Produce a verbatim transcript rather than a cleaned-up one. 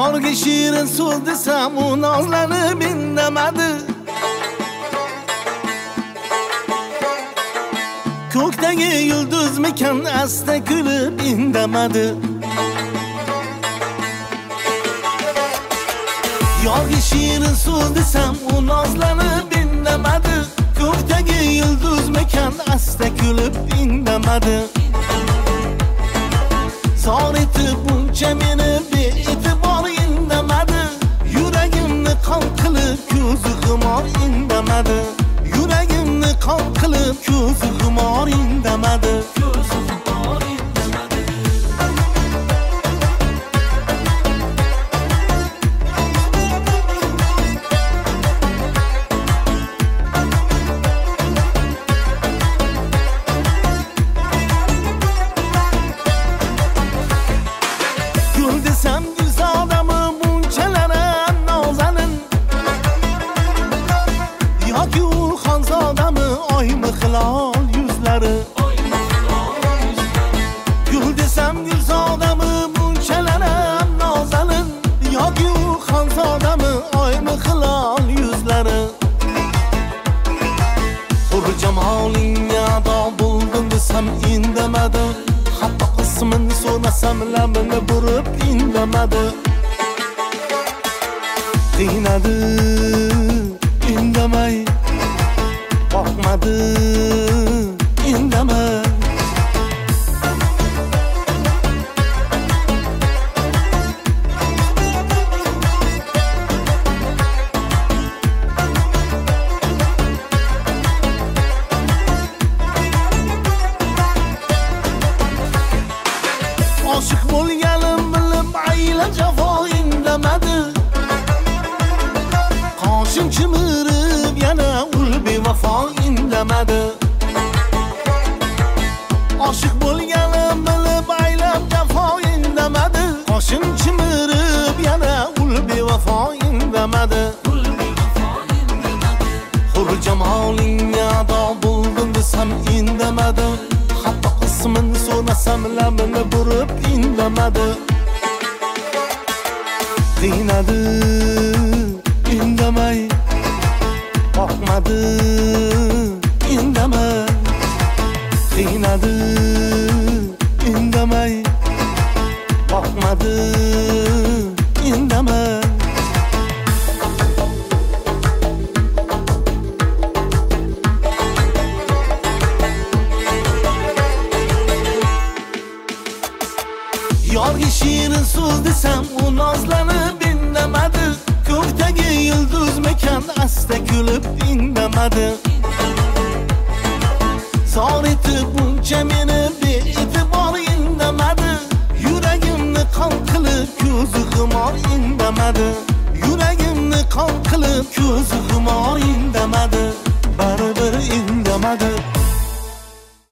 Yorga shirin so'z desam u nozlanib indamadi. Ko'kdagi yulduzmikan asta kulib indamadi. Yorga shirin so'z desam u nozlanib indamadi. Ko'kdagi yulduzmikan asta kulib indamadi. Zor etib buncha meni be'tibor indamadi. Yuragimni qon qilib ko'zi xumor indamadi. Yuragimni qon qilib ko'zi xumor indamadi. Ko'zi xumor indamadi. Gul desam gulzodami bunchalara nozanin, yoki u xonzodami oymi hilol yuzlari. Gul desam gulzodami bunchalara nozanin, yoki u xonzodami oymi hilol yuzlari. Hur jamolingga ado bo'ldim desam indamadi. Hatto ismini so'rasam labini burib indamadi. Qiynadi indamay, boqmadi indamay. Oshiq bo'lganim bilib ayla jafo indamadi. Qoshim chimirib yana ul bevafo indamadi. Oshiq bo'lganim bilib ayla jafo indamadi. Qoshim chimirib yana ul bevafo indamadi. Hur jamolingga ado bo'ldim desam indamadi. Hatto ismini so'rasam labini burib indamadi. Qiynadi indamay, boqmadi indamay. Qiynadi indamay, boqmadi indamay. Yorga shirin so'z desam u nozlanib indamadi. Ko'kdagi yulduzmikan asta kulib indamadi. Zor etib buncha meni be'tibor indamadi. Yuragimni qon qilib ko'zi xumor indamadi. Yuragimni qon qilib ko'zi xumor indamadi. Baribir indamadi.